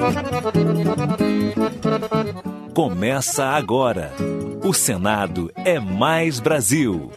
Começa agora. O Senado é Mais Brasil.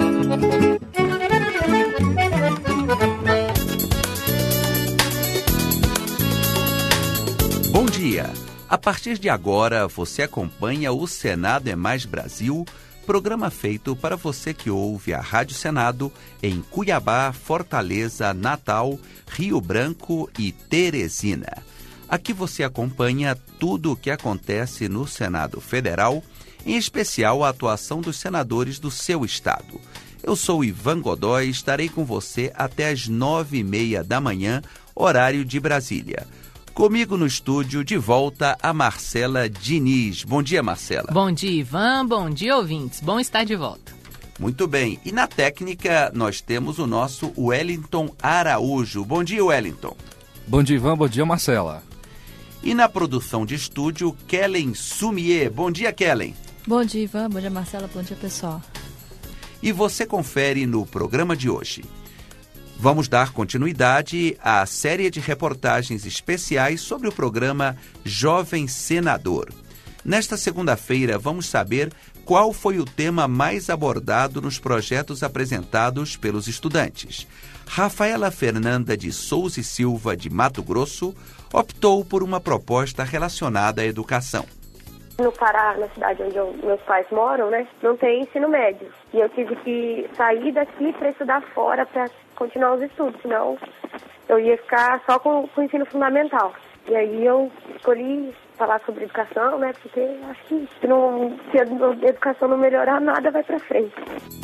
Bom dia! A partir de agora, você acompanha o Senado é Mais Brasil, programa feito para você que ouve a Rádio Senado em Cuiabá, Fortaleza, Natal, Rio Branco e Teresina. Aqui você acompanha tudo o que acontece no Senado Federal, em especial a atuação dos senadores do seu estado. Eu sou Ivan Godoy e estarei com você até às 9h30 da manhã, horário de Brasília. Comigo no estúdio, de volta, a Marcela Diniz. Bom dia, Marcela. Bom dia, Ivan. Bom dia, ouvintes. Bom estar de volta. Muito bem. E na técnica, nós temos o nosso Wellington Araújo. Bom dia, Wellington. Bom dia, Ivan. Bom dia, Marcela. E na produção de estúdio, Kellen Sumier. Bom dia, Kellen. Bom dia, Ivan. Bom dia, Marcela. Bom dia, pessoal. E você confere no programa de hoje. Vamos dar continuidade à série de reportagens especiais sobre o programa Jovem Senador. Nesta segunda-feira, vamos saber qual foi o tema mais abordado nos projetos apresentados pelos estudantes. Rafaela Fernanda de Souza e Silva, de Mato Grosso, optou por uma proposta relacionada à educação. No Pará, na cidade onde meus pais moram, não tem ensino médio. E eu tive que sair daqui para estudar fora para continuar os estudos, senão eu ia ficar só com o ensino fundamental. E aí eu escolhi falar sobre educação, porque acho que se a educação não melhorar, nada vai para frente.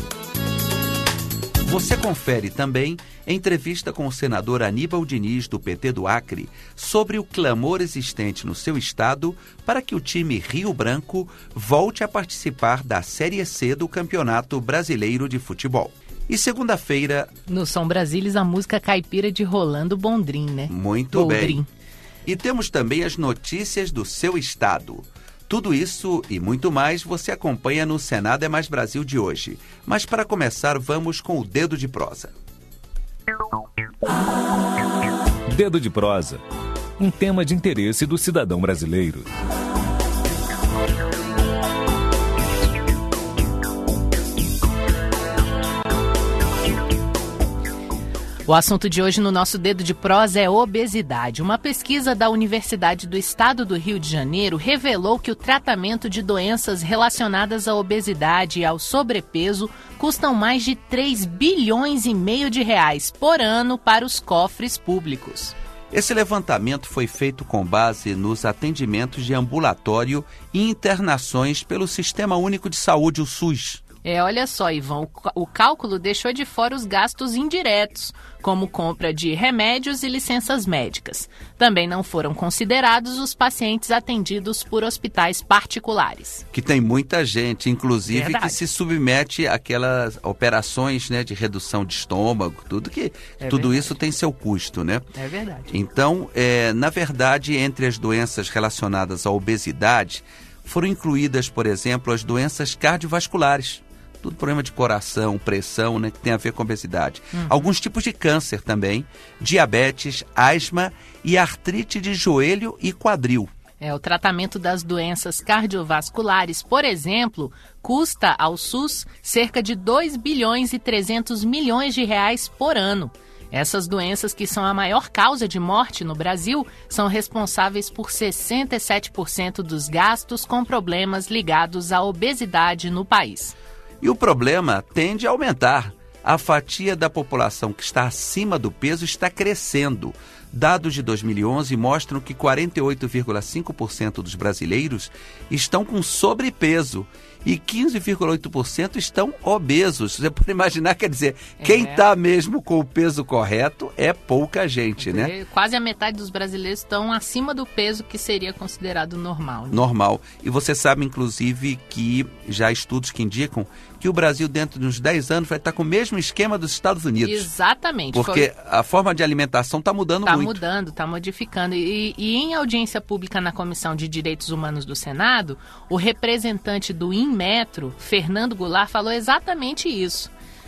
Você confere também entrevista com o senador Aníbal Diniz, do PT do Acre, sobre o clamor existente no seu estado para que o time Rio Branco volte a participar da Série C do Campeonato Brasileiro de Futebol. E segunda-feira... No Som Brasilis, a música caipira de Rolando Boldrin, né? Muito bem. E temos também as notícias do seu estado. Tudo isso e muito mais você acompanha no Senado é Mais Brasil de hoje. Mas para começar, vamos com o Dedo de Prosa. Dedo de Prosa. Um tema de interesse do cidadão brasileiro. O assunto de hoje no nosso Dedo de Prosa é obesidade. Uma pesquisa da Universidade do Estado do Rio de Janeiro revelou que o tratamento de doenças relacionadas à obesidade e ao sobrepeso custam mais de 3,5 bilhões de reais por ano para os cofres públicos. Esse levantamento foi feito com base nos atendimentos de ambulatório e internações pelo Sistema Único de Saúde, o SUS. Olha só, Ivan, o cálculo deixou de fora os gastos indiretos, como compra de remédios e licenças médicas. Também não foram considerados os pacientes atendidos por hospitais particulares. Que tem muita gente, inclusive, que se submete àquelas operações, de redução de estômago, tudo isso tem seu custo, né? É verdade. Então, na verdade, entre as doenças relacionadas à obesidade, foram incluídas, por exemplo, as doenças cardiovasculares. Tudo problema de coração, pressão, que tem a ver com obesidade. Alguns tipos de câncer também, diabetes, asma e artrite de joelho e quadril. O tratamento das doenças cardiovasculares, por exemplo, custa ao SUS cerca de 2,3 bilhões de reais por ano. Essas doenças, que são a maior causa de morte no Brasil, são responsáveis por 67% dos gastos com problemas ligados à obesidade no país. E o problema tende a aumentar. A fatia da população que está acima do peso está crescendo. Dados de 2011 mostram que 48,5% dos brasileiros estão com sobrepeso e 15,8% estão obesos. Você pode imaginar, quer dizer, quem está mesmo com o peso correto é pouca gente, né? Quase a metade dos brasileiros estão acima do peso que seria considerado normal. Normal. E você sabe, inclusive, que já há estudos que indicam que o Brasil, dentro de uns 10 anos, vai estar com o mesmo esquema dos Estados Unidos. Exatamente. Porque a forma de alimentação está mudando muito. Está mudando, está modificando. E em audiência pública na Comissão de Direitos Humanos do Senado, o representante do Inmetro, Fernando Goulart, falou exatamente isso.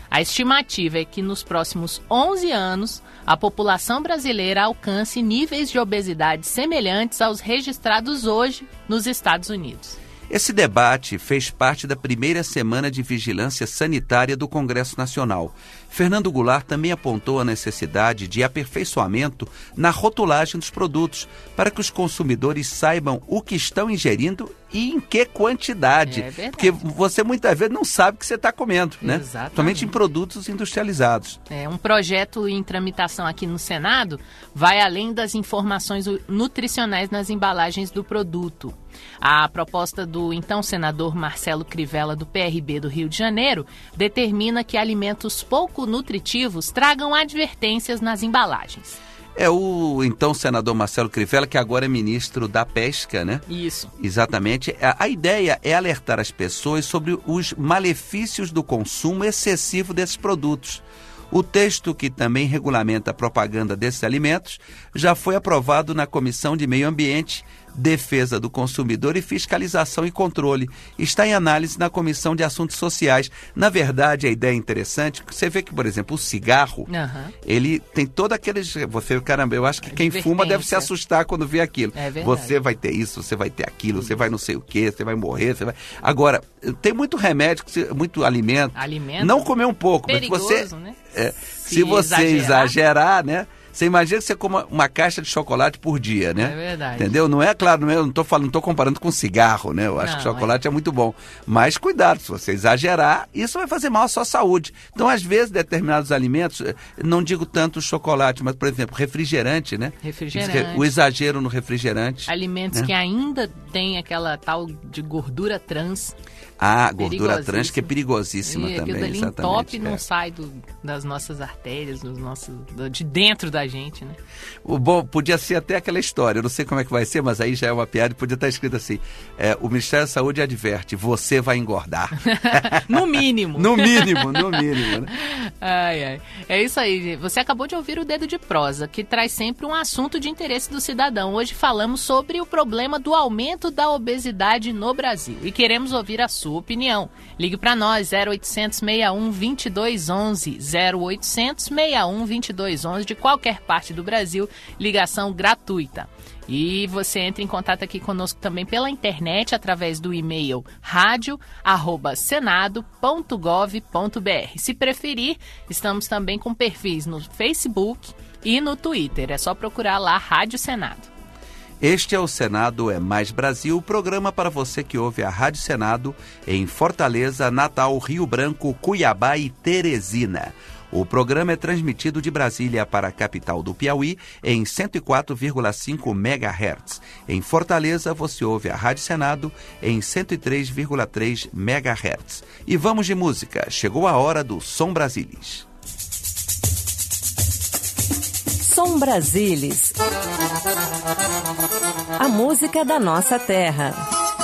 A estimativa é que nos próximos 11 anos, a população brasileira alcance níveis de obesidade semelhantes aos registrados hoje nos Estados Unidos. Esse debate fez parte da primeira semana de vigilância sanitária do Congresso Nacional. Fernando Goulart também apontou a necessidade de aperfeiçoamento na rotulagem dos produtos, para que os consumidores saibam o que estão ingerindo e em que quantidade. É verdade. Porque você muitas vezes não sabe o que você está comendo, né? Exatamente. Somente em produtos industrializados. Um projeto em tramitação aqui no Senado vai além das informações nutricionais nas embalagens do produto. A proposta do então senador Marcelo Crivella, do PRB do Rio de Janeiro, determina que alimentos pouco nutritivos tragam advertências nas embalagens. É o então senador Marcelo Crivella, que agora é ministro da Pesca, né? Isso. Exatamente. A ideia é alertar as pessoas sobre os malefícios do consumo excessivo desses produtos. O texto, que também regulamenta a propaganda desses alimentos, já foi aprovado na Comissão de Meio Ambiente, Defesa do Consumidor e Fiscalização e Controle. Está em análise na Comissão de Assuntos Sociais. Na verdade, a ideia é interessante. Você vê que, por exemplo, o cigarro, ele tem todo aqueles... Caramba, eu acho que quem fuma deve se assustar quando vê aquilo. É verdade. Você vai ter isso, você vai ter aquilo, você vai não sei o quê, você vai morrer, você vai... Agora, tem muito remédio, muito alimento. Não comer um pouco, perigoso, mas você... né? Se você exagerar, né? Você imagina que você coma uma caixa de chocolate por dia, né? É verdade. Entendeu? Não é claro, não estou comparando com cigarro, né? Eu acho que chocolate é muito bom. Mas cuidado, se você exagerar, isso vai fazer mal à sua saúde. Então, às vezes, determinados alimentos, não digo tanto o chocolate, mas, por exemplo, refrigerante, né? O exagero no refrigerante. Alimentos, né, que ainda tem aquela tal de gordura trans. Gordura trans, que é perigosíssima também. Aquilo ali entope não sai das nossas artérias, de dentro da gente, né? Bom, podia ser até aquela história, eu não sei como é que vai ser, mas aí já é uma piada, podia estar escrito assim, o Ministério da Saúde adverte, você vai engordar. No mínimo. No mínimo, né? Ai. É isso aí, gente. Você acabou de ouvir o Dedo de Prosa, que traz sempre um assunto de interesse do cidadão. Hoje falamos sobre o problema do aumento da obesidade no Brasil e queremos ouvir a sua opinião. Ligue para nós, 0800 61 2211, 0800 61 2211, de qualquer parte do Brasil, ligação gratuita. E você entra em contato aqui conosco também pela internet, através do e-mail radio@senado.gov.br. Se preferir, estamos também com perfis no Facebook e no Twitter. É só procurar lá Rádio Senado. Este é o Senado é Mais Brasil, o programa para você que ouve a Rádio Senado em Fortaleza, Natal, Rio Branco, Cuiabá e Teresina. O programa é transmitido de Brasília para a capital do Piauí em 104,5 MHz. Em Fortaleza, você ouve a Rádio Senado em 103,3 MHz. E vamos de música. Chegou a hora do Som Brasilis. Som Brasilis. A música da nossa terra.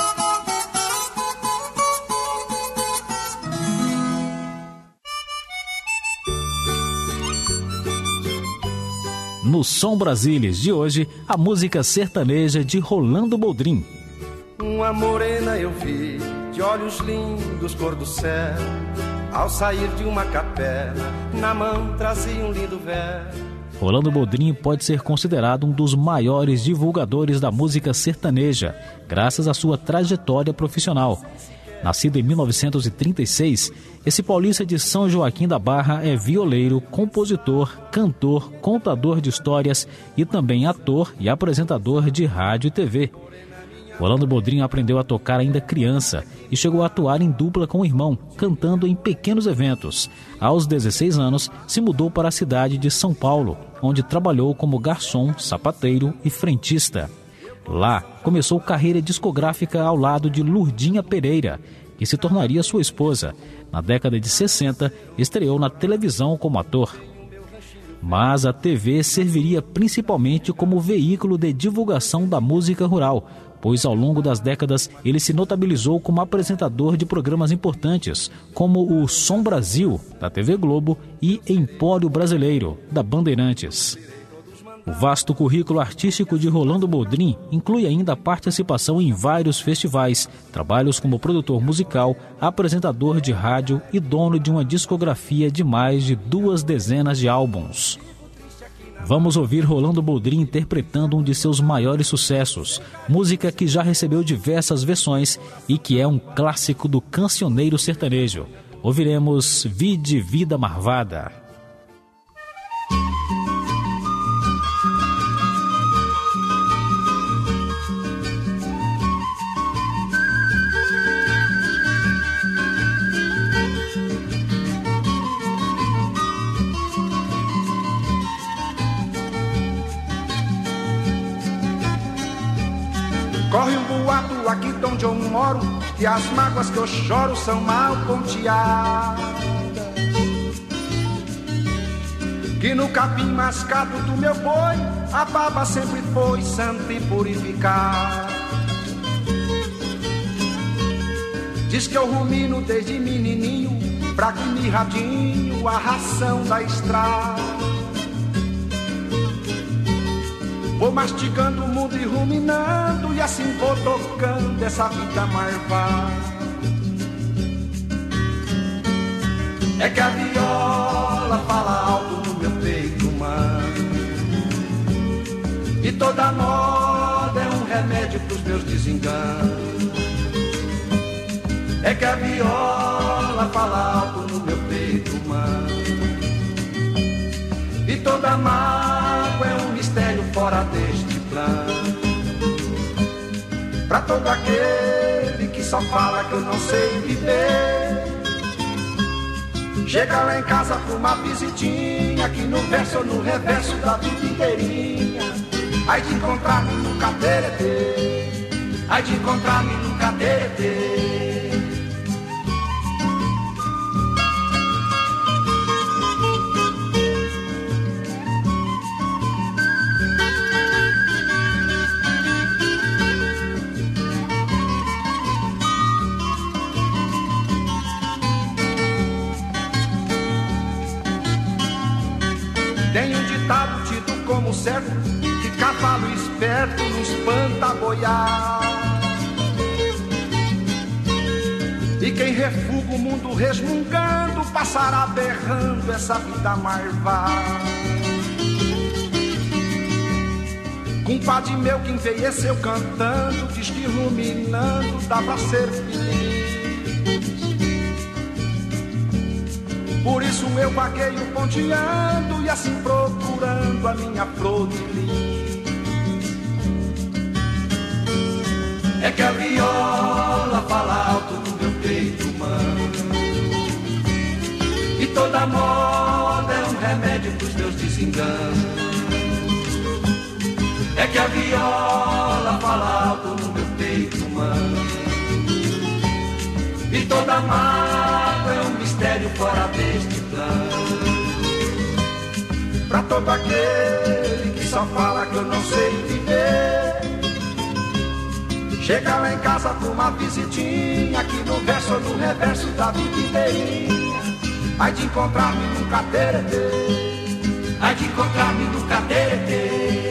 No Som Brasilis de hoje, a música sertaneja de Rolando Boldrin. Uma morena eu vi, de olhos lindos, cor do céu, ao sair de uma capela, na mão trazia um lindo véu. Rolando Boldrin pode ser considerado um dos maiores divulgadores da música sertaneja, graças à sua trajetória profissional. Nascido em 1936, esse paulista de São Joaquim da Barra é violeiro, compositor, cantor, contador de histórias e também ator e apresentador de rádio e TV. Rolando Boldrin aprendeu a tocar ainda criança e chegou a atuar em dupla com o irmão, cantando em pequenos eventos. Aos 16 anos, se mudou para a cidade de São Paulo, onde trabalhou como garçom, sapateiro e frentista. Lá, começou carreira discográfica ao lado de Lurdinha Pereira, que se tornaria sua esposa. Na década de 60, estreou na televisão como ator. Mas a TV serviria principalmente como veículo de divulgação da música rural, pois ao longo das décadas ele se notabilizou como apresentador de programas importantes, como o Som Brasil, da TV Globo, e Empório Brasileiro, da Bandeirantes. O vasto currículo artístico de Rolando Boldrin inclui ainda a participação em vários festivais, trabalhos como produtor musical, apresentador de rádio e dono de uma discografia de mais de 2 dezenas de álbuns. Vamos ouvir Rolando Boldrin interpretando um de seus maiores sucessos, música que já recebeu diversas versões e que é um clássico do cancioneiro sertanejo. Ouviremos Vide Vida Marvada. Corre um boato aqui de onde eu moro, que as mágoas que eu choro são mal ponteadas, que no capim mascado do meu boi a baba sempre foi santa e purificada. Diz que eu rumino desde menininho, fraco e mirradinho, a ração da estrada. Vou mastigando o mundo e ruminando, e assim vou tocando essa vida marvada. É que a viola fala alto no meu peito humano, e toda moda é um remédio pros meus desenganos. É que a viola fala alto no meu peito humano, e toda mágoa é um mistério fora deste plano. Pra todo aquele que só fala que eu não sei viver, chega lá em casa pra uma visitinha, aqui no verso ou no reverso da vida inteirinha. Ai de encontrar-me no cateretê, ai de encontrar-me no cateretê. Tem um ditado tido como certo, que cavalo esperto não espanta boiar. E quem refuga o mundo resmungando, passará berrando essa vida marvada. Compadre meu que envelheceu cantando, diz que iluminando dá pra ser feliz. Por isso eu vagueio ponteando e assim procurando a minha flor de lis. É que a viola fala alto no meu peito humano, e toda moda é um remédio pros meus desenganos. É que a viola fala alto no meu peito humano, e toda mágoa é um mistério fora deste plano. Pra todo aquele que só fala que eu não sei viver, chega lá em casa pra uma visitinha, aqui no verso ou no reverso da vida inteirinha. Ai de encontrar-me no cateretê, ai de encontrar-me no cateretê.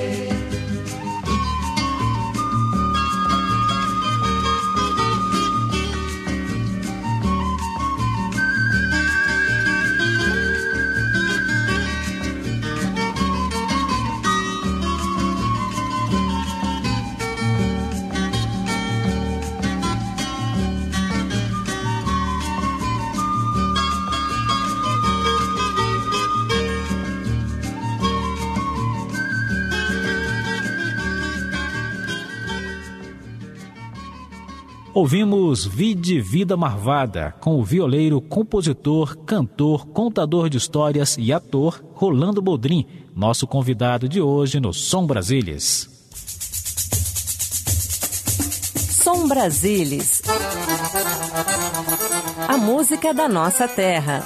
Ouvimos Vide Vida Marvada, com o violeiro, compositor, cantor, contador de histórias e ator Rolando Boldrin, nosso convidado de hoje no Som Brasilis. Som Brasilis. A música da nossa terra.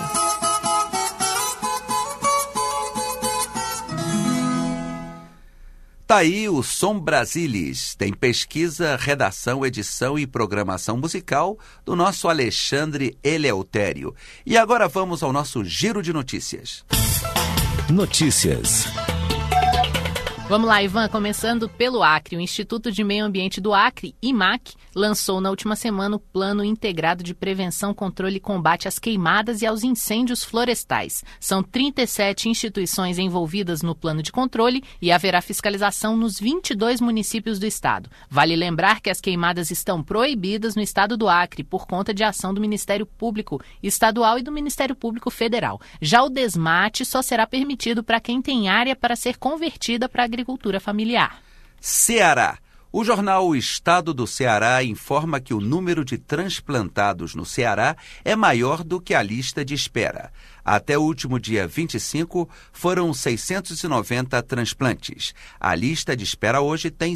Tá aí o Som Brasilis. Tem pesquisa, redação, edição e programação musical do nosso Alexandre Eleutério. E agora vamos ao nosso giro de notícias. Notícias. Vamos lá, Ivan, começando pelo Acre. O Instituto de Meio Ambiente do Acre, IMAC, lançou na última semana o Plano Integrado de Prevenção, Controle e Combate às Queimadas e aos Incêndios Florestais. São 37 instituições envolvidas no plano de controle e haverá fiscalização nos 22 municípios do estado. Vale lembrar que as queimadas estão proibidas no estado do Acre por conta de ação do Ministério Público Estadual e do Ministério Público Federal. Já o desmate só será permitido para quem tem área para ser convertida para a agricultura familiar. Ceará. O jornal Estado do Ceará informa que o número de transplantados no Ceará é maior do que a lista de espera. Até o último dia 25, foram 690 transplantes. A lista de espera hoje tem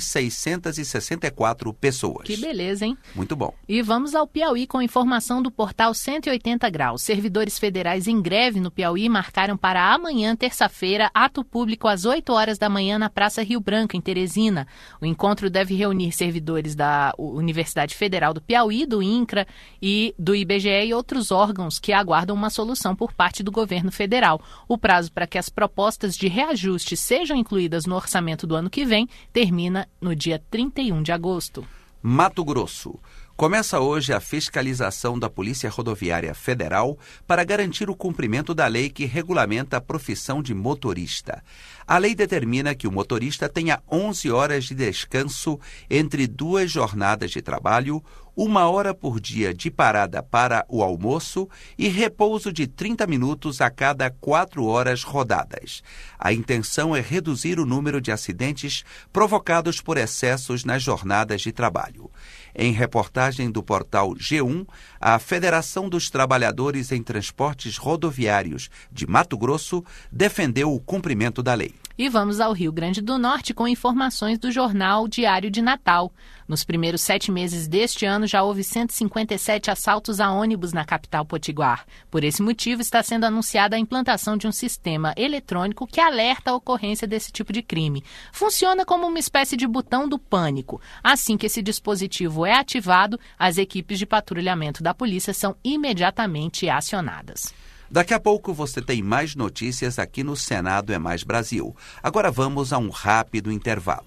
664 pessoas. Que beleza, hein? Muito bom. E vamos ao Piauí com informação do portal 180 Graus. Servidores federais em greve no Piauí marcaram para amanhã, terça-feira, ato público às 8 horas da manhã na Praça Rio Branco, em Teresina. O encontro deve reunir servidores da Universidade Federal do Piauí, do INCRA e do IBGE e outros órgãos que aguardam uma solução por parte do governo federal. O prazo para que as propostas de reajuste sejam incluídas no orçamento do ano que vem termina no dia 31 de agosto. Mato Grosso. Começa hoje a fiscalização da Polícia Rodoviária Federal para garantir o cumprimento da lei que regulamenta a profissão de motorista. A lei determina que o motorista tenha 11 horas de descanso entre 2 jornadas de trabalho, 1 hora por dia de parada para o almoço e repouso de 30 minutos a cada 4 horas rodadas. A intenção é reduzir o número de acidentes provocados por excessos nas jornadas de trabalho. Em reportagem do portal G1, a Federação dos Trabalhadores em Transportes Rodoviários de Mato Grosso defendeu o cumprimento da lei. E vamos ao Rio Grande do Norte com informações do jornal Diário de Natal. Nos primeiros 7 meses deste ano, já houve 157 assaltos a ônibus na capital potiguar. Por esse motivo, está sendo anunciada a implantação de um sistema eletrônico que alerta a ocorrência desse tipo de crime. Funciona como uma espécie de botão do pânico. Assim que esse dispositivo é ativado, as equipes de patrulhamento da polícia são imediatamente acionadas. Daqui a pouco você tem mais notícias aqui no Senado é Mais Brasil. Agora vamos a um rápido intervalo.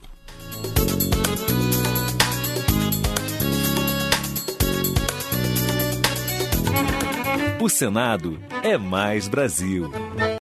O Senado é Mais Brasil.